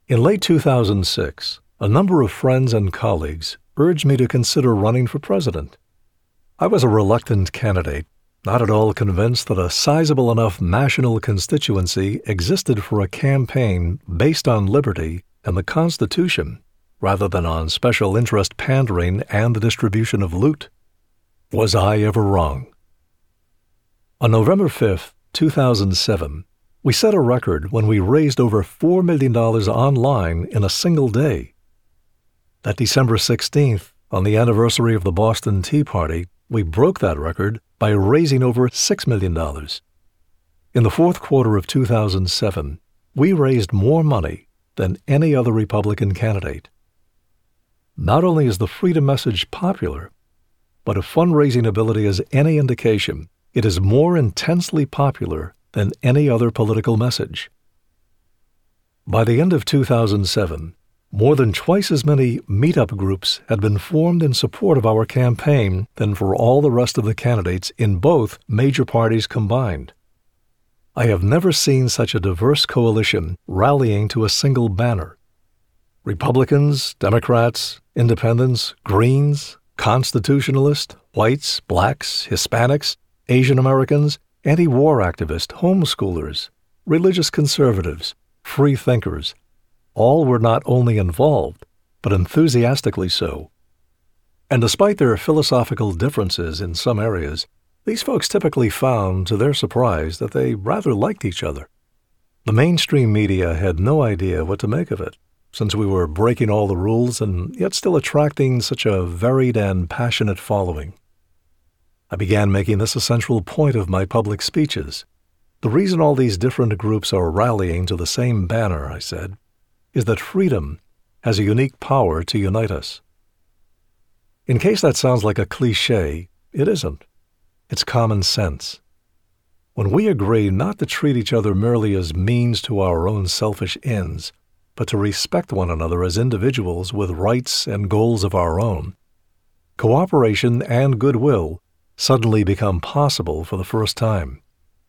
In late 2006, a number of friends and colleagues urged me to consider running for president. I was a reluctant candidate, not at all convinced that a sizable enough national constituency existed for a campaign based on liberty and the Constitution, rather than on special interest pandering and the distribution of loot. Was I ever wrong? On November 5, 2007, we set a record when we raised over $4 million online in a single day. That December 16th, on the anniversary of the Boston Tea Party, we broke that record by raising over $6 million. In the fourth quarter of 2007, we raised more money than any other Republican candidate. Not only is the freedom message popular, but if fundraising ability is any indication, it is more intensely popular than any other political message. By the end of 2007, more than twice as many meetup groups had been formed in support of our campaign than for all the rest of the candidates in both major parties combined. I have never seen such a diverse coalition rallying to a single banner. Republicans, Democrats, Independents, Greens, Constitutionalists, whites, blacks, Hispanics, Asian Americans, anti-war activists, homeschoolers, religious conservatives, free thinkers, all were not only involved, but enthusiastically so. And despite their philosophical differences in some areas, these folks typically found, to their surprise, that they rather liked each other. The mainstream media had no idea what to make of it, since we were breaking all the rules and yet still attracting such a varied and passionate following. I began making this a central point of my public speeches. The reason all these different groups are rallying to the same banner, I said, is that freedom has a unique power to unite us. In case that sounds like a cliché, it isn't. It's common sense. When we agree not to treat each other merely as means to our own selfish ends, but to respect one another as individuals with rights and goals of our own, cooperation and goodwill suddenly become possible for the first time.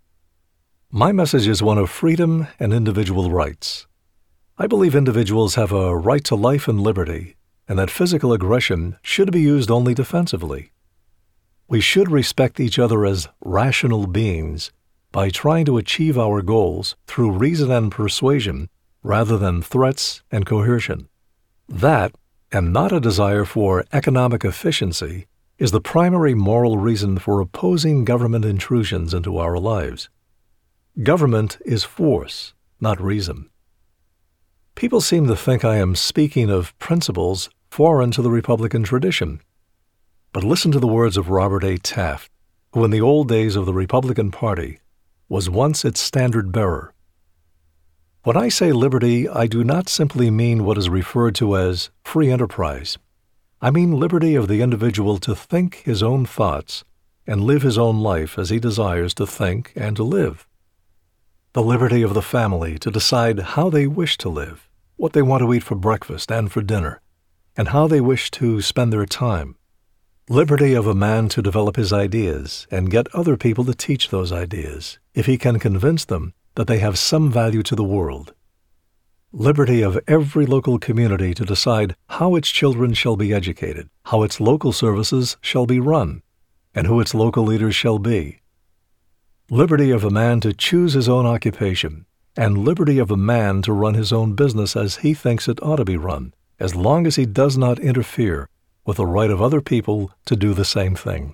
My message is one of freedom and individual rights. I believe individuals have a right to life and liberty, and that physical aggression should be used only defensively. We should respect each other as rational beings by trying to achieve our goals through reason and persuasion rather than threats and coercion. That, and not a desire for economic efficiency, is the primary moral reason for opposing government intrusions into our lives. Government is force, not reason. People seem to think I am speaking of principles foreign to the Republican tradition. But listen to the words of Robert A. Taft, who in the old days of the Republican Party was once its standard bearer. When I say liberty, I do not simply mean what is referred to as free enterprise. I mean liberty of the individual to think his own thoughts and live his own life as he desires to think and to live. The liberty of the family to decide how they wish to live, what they want to eat for breakfast and for dinner, and how they wish to spend their time. Liberty of a man to develop his ideas and get other people to teach those ideas, if he can convince them that they have some value to the world. Liberty of every local community to decide how its children shall be educated, how its local services shall be run, and who its local leaders shall be. Liberty of a man to choose his own occupation, and liberty of a man to run his own business as he thinks it ought to be run, as long as he does not interfere with the right of other people to do the same thing.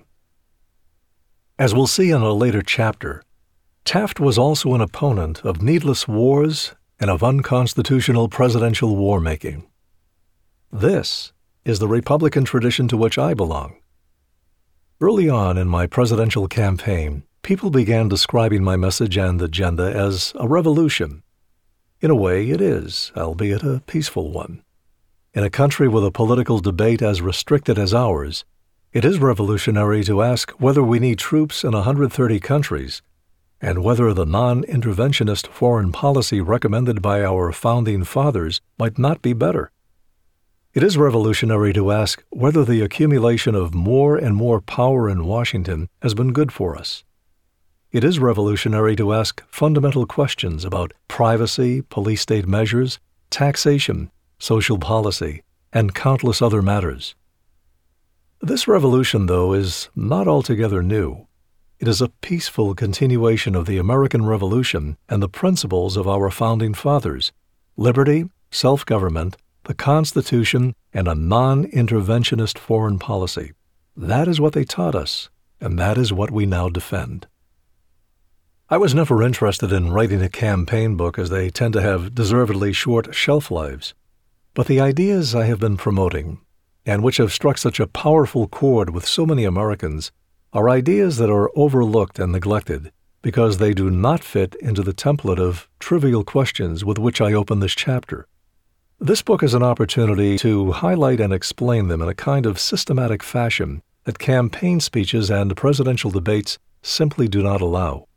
As we'll see in a later chapter, Taft was also an opponent of needless wars and of unconstitutional presidential war-making. This is the Republican tradition to which I belong. Early on in my presidential campaign, people began describing my message and agenda as a revolution. In a way, it is, albeit a peaceful one. In a country with a political debate as restricted as ours, it is revolutionary to ask whether we need troops in 130 countries and whether the non-interventionist foreign policy recommended by our founding fathers might not be better. It is revolutionary to ask whether the accumulation of more and more power in Washington has been good for us. It is revolutionary to ask fundamental questions about privacy, police state measures, taxation, social policy, and countless other matters. This revolution, though, is not altogether new. It is a peaceful continuation of the American Revolution and the principles of our founding fathers: liberty, self-government, the Constitution, and a non-interventionist foreign policy. That is what they taught us, and that is what we now defend. I was never interested in writing a campaign book, as they tend to have deservedly short shelf lives. But the ideas I have been promoting, and which have struck such a powerful chord with so many Americans, are ideas that are overlooked and neglected because they do not fit into the template of trivial questions with which I open this chapter. This book is an opportunity to highlight and explain them in a kind of systematic fashion that campaign speeches and presidential debates simply do not allow.